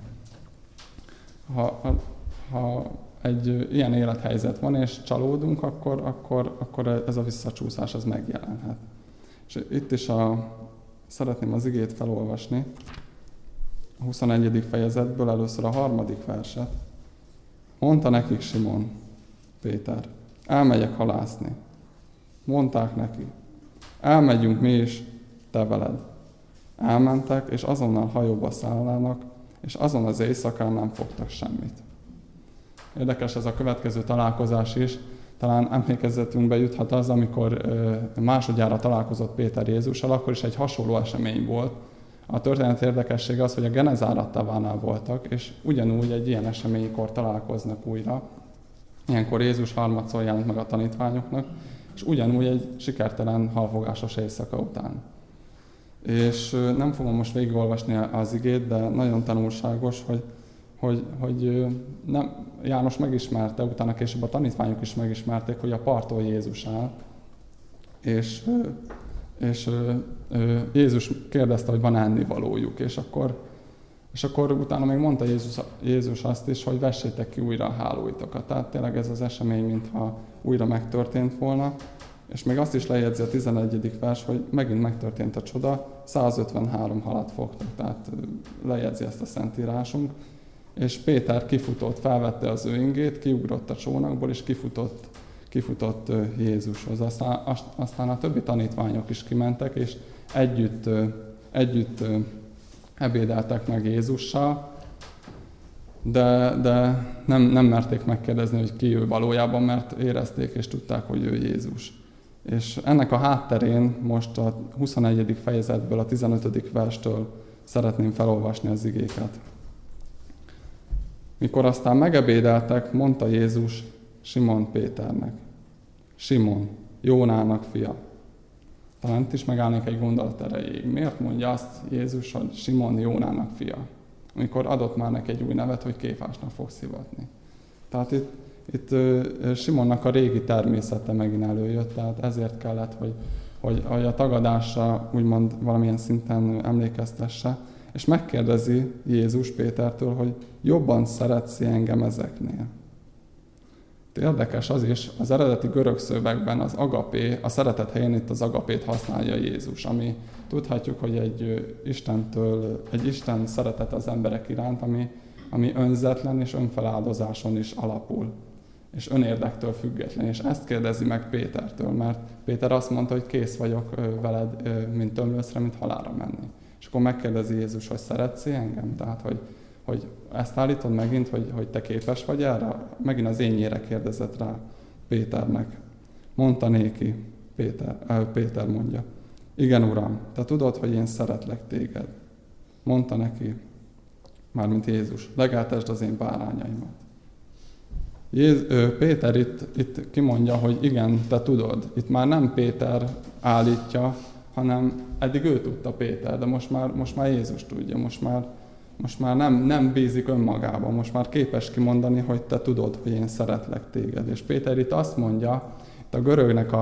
egy ilyen élethelyzet van, és csalódunk, akkor ez a visszacsúszás az megjelenhet. És itt is szeretném az igét felolvasni, a 21. fejezetből először a 3. verset. Mondta nekik Simon Péter, elmegyek halászni. Mondták neki, elmegyünk mi is, te veled. Elmentek, és azonnal hajóba szállnának, és azon az éjszakán nem fogtak semmit. Érdekes ez a következő találkozás is. Talán emlékezetünkbe juthat az, amikor másodjára találkozott Péter Jézussal, akkor is egy hasonló esemény volt. A történet érdekessége az, hogy a Genezárat tavánál voltak, és ugyanúgy egy ilyen eseménykor találkoznak újra. Ilyenkor Jézus harmadszor jelent meg a tanítványoknak, és ugyanúgy egy sikertelen halfogásos éjszaka után. És nem fogom most végigolvasni az igét, de nagyon tanulságos, hogy János megismerte, utána később a tanítványok is megismerték, hogy a parton Jézus áll, és Jézus kérdezte, hogy van ennivalójuk, és akkor utána még mondta Jézus azt is, hogy vessétek ki újra a hálóitokat. Tehát tényleg ez az esemény, mintha újra megtörtént volna. És még azt is lejegyzi a 11. vers, hogy megint megtörtént a csoda, 153 halat fogtak, tehát lejegyzi ezt a szentírásunk. És Péter kifutott, felvette az ő ingét, kiugrott a csónakból, és kifutott Jézushoz. Aztán a többi tanítványok is kimentek, és együtt ebédeltek meg Jézussal, de nem merték megkérdezni, hogy ki ő valójában, mert érezték és tudták, hogy ő Jézus. És ennek a hátterén most a 21. fejezetből, a 15. verstől szeretném felolvasni az igéket. Mikor aztán megebédeltek, mondta Jézus Simon Péternek, Simon, Jónának fia. Talán itt is megállnék egy gondolat erejéig. Miért mondja azt Jézus, hogy Simon, Jónának fia? Amikor adott már neki egy új nevet, hogy Kéfásnak fog szivatni. Tehát itt Simonnak a régi természete megint előjött, tehát ezért kellett, hogy a tagadásra úgymond valamilyen szinten emlékeztesse, és megkérdezi Jézus Pétertől, hogy jobban szeretsz engem ezeknél. Érdekes az is, az eredeti görög szövegben az agapé, a szeretet helyén itt az agapét használja Jézus, ami tudhatjuk, hogy egy Isten szeretet az emberek iránt, ami önzetlen és önfeláldozáson is alapul, és önérdektől független. És ezt kérdezi meg Pétertől, mert Péter azt mondta, hogy kész vagyok veled, mint ömlőszre, mint halálra menni. És akkor megkérdezi Jézus, hogy szeretsz engem? Tehát, hogy ezt állítod megint, hogy te képes vagy erre? Megint az énjére kérdezett rá Péternek. Mondta néki, Péter mondja, igen, Uram, te tudod, hogy én szeretlek téged. Mondta neki, mármint Jézus, legeltesd az én bárányaimat. Péter itt kimondja, hogy igen, te tudod. Itt már nem Péter állítja, hanem eddig ő tudta Péter, de most már Jézus tudja, most már nem bízik önmagában, most már képes kimondani, hogy te tudod, hogy én szeretlek téged. És Péter itt azt mondja, itt a görögnek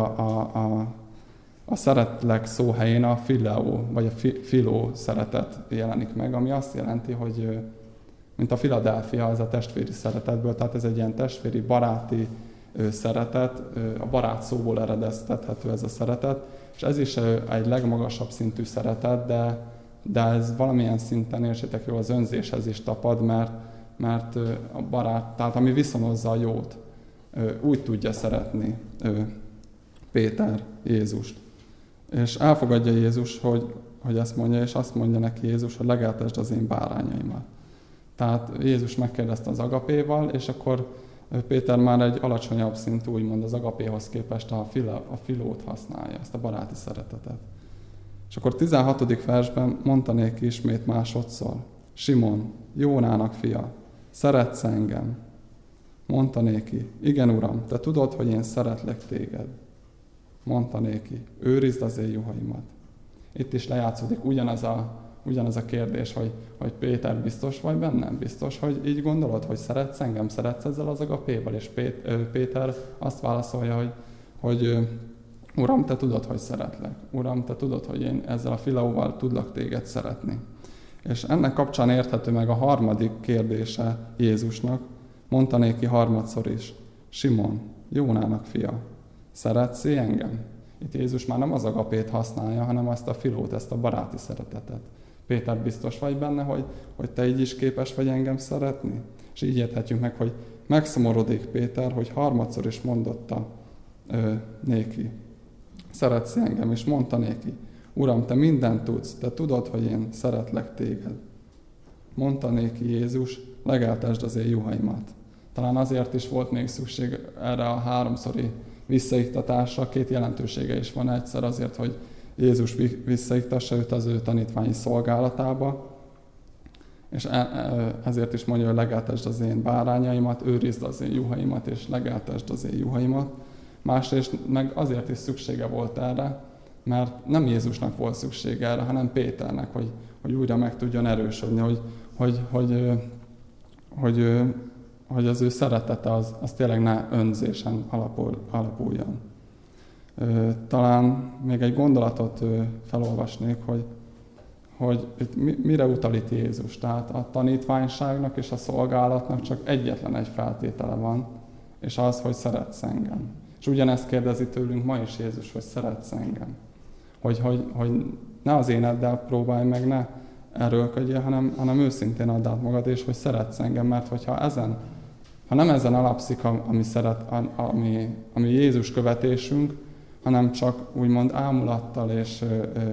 a szeretlek szó helyén a phileo, vagy a filó szeretet jelenik meg, ami azt jelenti, hogy mint a Philadelphia, ez a testvéri szeretetből, tehát ez egy ilyen testvéri, baráti szeretet, a barát szóból eredeztethető ez a szeretet, és ez is egy legmagasabb szintű szeretet, de ez valamilyen szinten, értsétek jól, az önzéshez is tapad, mert a barát, tehát ami viszonozza a jót, úgy tudja szeretni Péter Jézust. És elfogadja Jézus, hogy ezt mondja, és azt mondja neki Jézus, hogy legeltesd az én bárányaimat. Tehát Jézus megkérdezte az agapéval, és akkor Péter már egy alacsonyabb szintű, úgymond az agapéhoz képest a filót használja, ezt a baráti szeretetet. És akkor 16. versben mondta néki ismét másodszor, Simon, Jónának fia, szeretsz engem? Mondta néki, igen, Uram, te tudod, hogy én szeretlek téged. Mondta néki, őrizd az én juhaimat. Itt is lejátszódik ugyanaz a kérdés, hogy Péter, biztos vagy bennem? Biztos, hogy így gondolod, hogy szeretsz engem? Szeretsz ezzel az agapéval? És Péter azt válaszolja, hogy Uram, te tudod, hogy szeretlek. Uram, te tudod, hogy én ezzel a fileóval tudlak téged szeretni. És ennek kapcsán érthető meg a harmadik kérdése Jézusnak. Mondta néki harmadszor is, Simon, Jónának fia, szeretsz engem? Itt Jézus már nem az agapét használja, hanem azt a filót, ezt a baráti szeretetet. Péter, biztos vagy benne, hogy te így is képes vagy engem szeretni? És így érthetjük meg, hogy megszomorodik Péter, hogy harmadszor is mondotta néki. Szeretsz engem? És mondta néki, Uram, te mindent tudsz, te tudod, hogy én szeretlek téged. Mondta néki Jézus, legeltesd az én juhaimat. Talán azért is volt még szükség erre a háromszori visszaiktatásra, két jelentősége is van. Egyszer azért, hogy Jézus visszaiktassa őt az ő tanítványi szolgálatába, és ezért is mondja, hogy legeltesd az én bárányaimat, őrizd az én juhaimat, és legeltesd az én juhaimat. Másrészt meg azért is szüksége volt erre, mert nem Jézusnak volt szüksége erre, hanem Péternek, hogy újra meg tudjon erősödni, hogy az ő szeretete az tényleg ne önzésen alapuljon. Talán még egy gondolatot felolvasnék, hogy itt mire utal itt Jézus. Tehát a tanítványságnak és a szolgálatnak csak egyetlen egy feltétele van, és az, hogy szeretsz engem. És ugyanezt kérdezi tőlünk ma is Jézus, hogy szeretsz engem. Hogy ne az éneddel próbálj meg, ne erőlködjél, hanem őszintén add át magad, és hogy szeretsz engem, mert ha nem ezen alapszik ami Jézus követésünk, hanem csak úgymond ámulattal és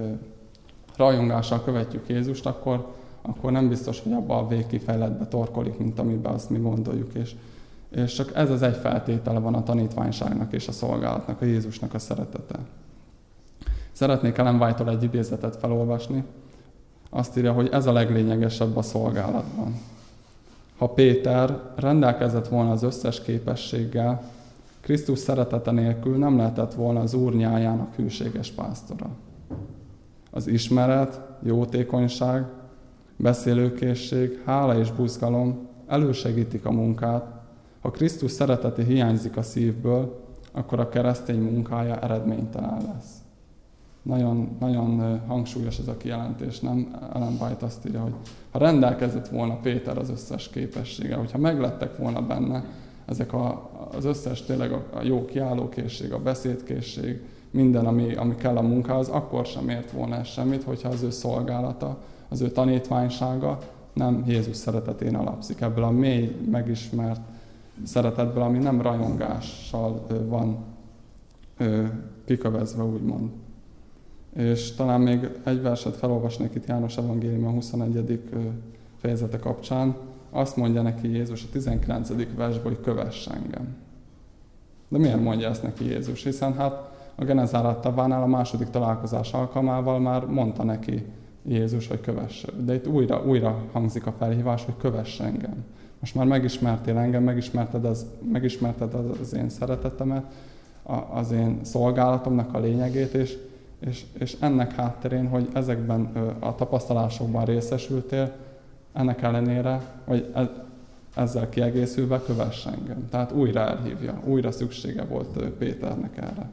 rajongással követjük Jézust, akkor nem biztos, hogy abba a végkifejletbe torkolik, mint amiben azt mi gondoljuk. És csak ez az egy feltétele van a tanítványságnak és a szolgálatnak, a Jézusnak a szeretete. Szeretnék Ellen White-tól egy idézetet felolvasni. Azt írja, hogy ez a leglényegesebb a szolgálatban. Ha Péter rendelkezett volna az összes képességgel, Krisztus szeretete nélkül nem lehetett volna az Úr nyájának hűséges pásztora. Az ismeret, jótékonyság, beszélőkészség, hála és buzgalom elősegítik a munkát. Ha Krisztus szeretete hiányzik a szívből, akkor a keresztény munkája eredménytelen lesz. Nagyon, nagyon hangsúlyos ez a kijelentés, nem? Ellen White azt írja, hogy ha rendelkezett volna Péter az összes képességgel, hogyha meglettek volna benne ezek az összes tényleg a jó kiállókészség, a beszédkészség, minden, ami kell a munkához, akkor sem ért volna ez semmit, hogyha az ő szolgálata, az ő tanítványsága nem Jézus szeretetén alapszik. Ebből a mély, megismert szeretetből, ami nem rajongással van kikövezve, úgymond. És talán még egy verset felolvasnék itt János Evangélium a 21. fejezete kapcsán azt mondja neki Jézus a 19. versben, hogy kövess engem. De miért mondja ezt neki Jézus? Hiszen hát a Genezáret tavánál a második találkozás alkalmával már mondta neki Jézus, hogy kövess. De itt újra hangzik a felhívás, hogy kövess engem. Most már megismertél engem, megismerted az én szeretetemet, az én szolgálatomnak a lényegét, és ennek hátterén, hogy ezekben a tapasztalásokban részesültél, ennek ellenére, vagy ezzel kiegészülve kövess engem. Tehát újra elhívja, újra szüksége volt Péternek erre.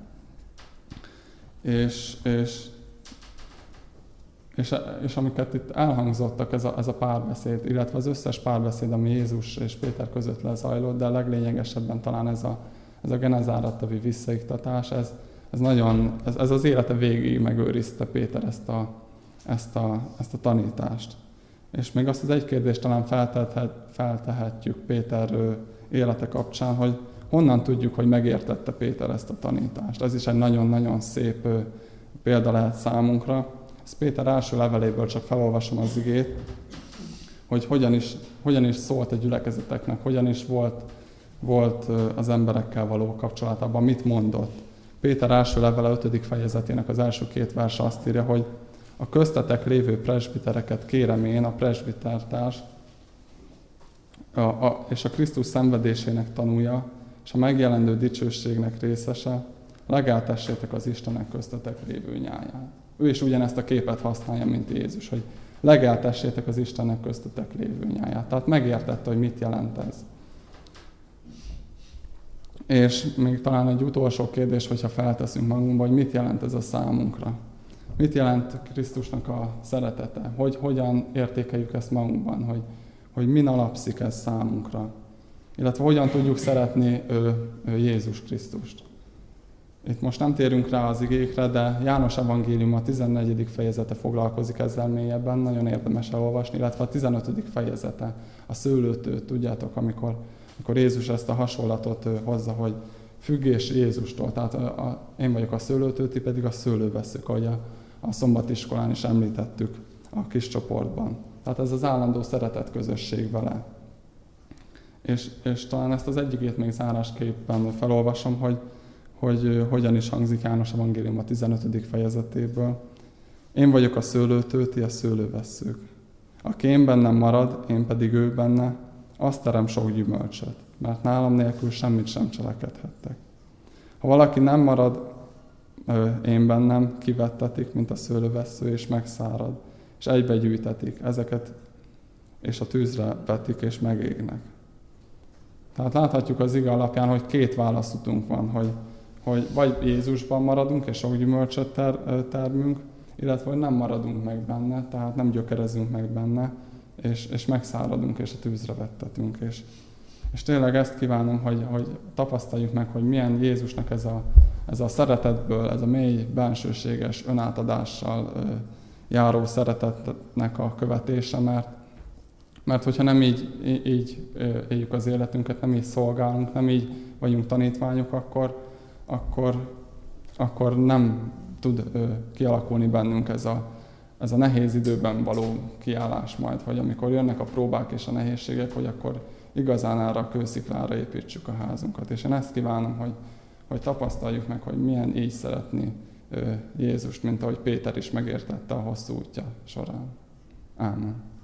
És amiket itt elhangzottak, ez a párbeszéd, illetve az összes párbeszéd, ami Jézus és Péter között lezajlott, de a leglényegesebben talán ez a Genezáret-tavi visszaiktatás, ez az élete végéig megőrizte Péter ezt a tanítást. És még azt az egy kérdést talán feltehetjük Péter élete kapcsán, hogy honnan tudjuk, hogy megértette Péter ezt a tanítást. Ez is egy nagyon-nagyon szép példa lehet számunkra. Ezt Péter első leveléből csak felolvasom az igét, hogy hogyan is szólt a gyülekezeteknek, hogyan is volt az emberekkel való kapcsolatában, mit mondott. Péter első levele 5. fejezetének az első 2 verse azt írja, hogy a köztetek lévő presbitereket kérem én, a presbitertárs, és a Krisztus szenvedésének tanúja, és a megjelendő dicsőségnek részese, legeltessétek az Istenek köztetek lévő nyáját. Ő is ugyanezt a képet használja, mint Jézus, hogy legeltessétek az Istennek köztetek lévő nyáját. Tehát megértette, hogy mit jelent ez. És még talán egy utolsó kérdés, hogyha felteszünk magunkba, hogy mit jelent ez a számunkra. Mit jelent Krisztusnak a szeretete? Hogyan értékeljük ezt magunkban? Hogy min alapszik ez számunkra? Illetve hogyan tudjuk szeretni Jézus Krisztust? Itt most nem térünk rá az igékre, de János evangélium a 14. fejezete foglalkozik ezzel mélyebben, nagyon érdemes elolvasni, illetve a 15. fejezete, a szőlőtő, tudjátok, amikor Jézus ezt a hasonlatot hozza, hogy függés Jézustól, tehát én vagyok a szőlőtő, ti pedig a szőlővesszük, ahogy a szombatiskolán is említettük a kis csoportban. Tehát ez az állandó szeretet közösség vele. És talán ezt az egyikét még zárásképpen felolvasom, hogy hogyan is hangzik János evangélium a 15. fejezetéből. Én vagyok a szőlőtő, ti a szőlővesszők. Aki én bennem marad, én pedig ő benne, azt terem sok gyümölcsöt, mert nálam nélkül semmit sem cselekedhettek. Ha valaki nem marad én bennem, kivettetik, mint a szőlővessző, és megszárad, és egybegyűjtetik ezeket, és a tűzre vetik, és megégnek. Tehát láthatjuk az ige alapján, hogy 2 válaszutunk van, hogy vagy Jézusban maradunk, és sok gyümölcsöt termünk, illetve hogy nem maradunk meg benne, tehát nem gyökerezünk meg benne, és megszáradunk, és a tűzre vettetünk. És tényleg ezt kívánom, hogy tapasztaljuk meg, hogy milyen Jézusnak ez a szeretetből, ez a mély, bensőséges önátadással járó szeretetnek a követése, mert hogyha nem így éljük az életünket, nem így szolgálunk, nem így vagyunk tanítványok, akkor nem tud kialakulni bennünk ez a nehéz időben való kiállás majd, hogy amikor jönnek a próbák és a nehézségek, hogy akkor igazán arra a kősziklára építsük a házunkat. És én ezt kívánom, hogy tapasztaljuk meg, hogy milyen így szeretni Jézust, mint ahogy Péter is megértette a hosszú útja során. Ámen.